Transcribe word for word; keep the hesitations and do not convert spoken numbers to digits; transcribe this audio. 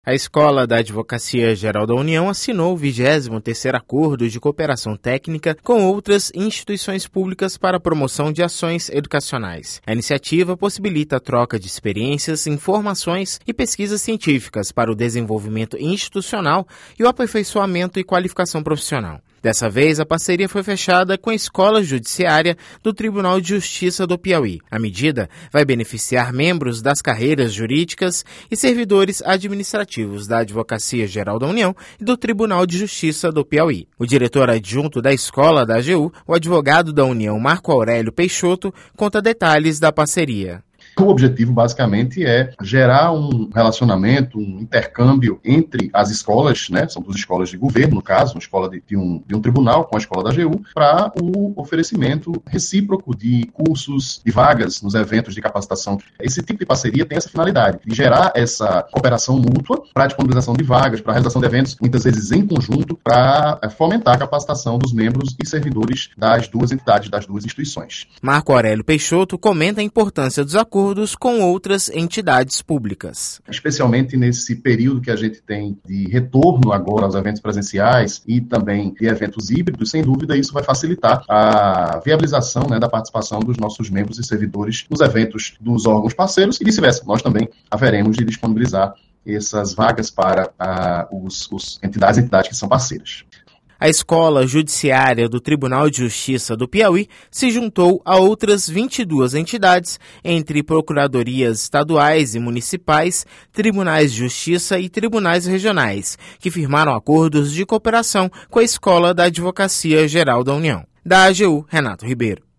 A Escola da Advocacia Geral da União assinou o vigésimo terceiro Acordo de Cooperação Técnica com outras instituições públicas para a promoção de ações educacionais. A iniciativa possibilita a troca de experiências, informações e pesquisas científicas para o desenvolvimento institucional e o aperfeiçoamento e qualificação profissional. Dessa vez, a parceria foi fechada com a Escola Judiciária do Tribunal de Justiça do Piauí. A medida vai beneficiar membros das carreiras jurídicas e servidores administrativos da Advocacia Geral da União e do Tribunal de Justiça do Piauí. O diretor adjunto da escola da A G U, o advogado da União Marco Aurélio Peixoto, conta detalhes da parceria. O objetivo, basicamente, é gerar um relacionamento, um intercâmbio entre as escolas, né, são duas escolas de governo, no caso, uma escola de, de, um, de um tribunal com a escola da A G U, para o oferecimento recíproco de cursos, de vagas nos eventos de capacitação. Esse tipo de parceria tem essa finalidade, de gerar essa cooperação mútua para a disponibilização de vagas, para a realização de eventos, muitas vezes em conjunto, para fomentar a capacitação dos membros e servidores das duas entidades, das duas instituições. Marco Aurélio Peixoto comenta a importância dos acordos com outras entidades públicas. Especialmente nesse período que a gente tem de retorno agora aos eventos presenciais e também de eventos híbridos, sem dúvida isso vai facilitar a viabilização, né, da participação dos nossos membros e servidores nos eventos dos órgãos parceiros e vice-versa. Nós também haveremos de disponibilizar essas vagas para ah, os, os entidades, entidades que são parceiras. A Escola Judiciária do Tribunal de Justiça do Piauí se juntou a outras vinte e duas entidades, entre procuradorias estaduais e municipais, tribunais de justiça e tribunais regionais, que firmaram acordos de cooperação com a Escola da Advocacia Geral da União. Da A G U, Renato Ribeiro.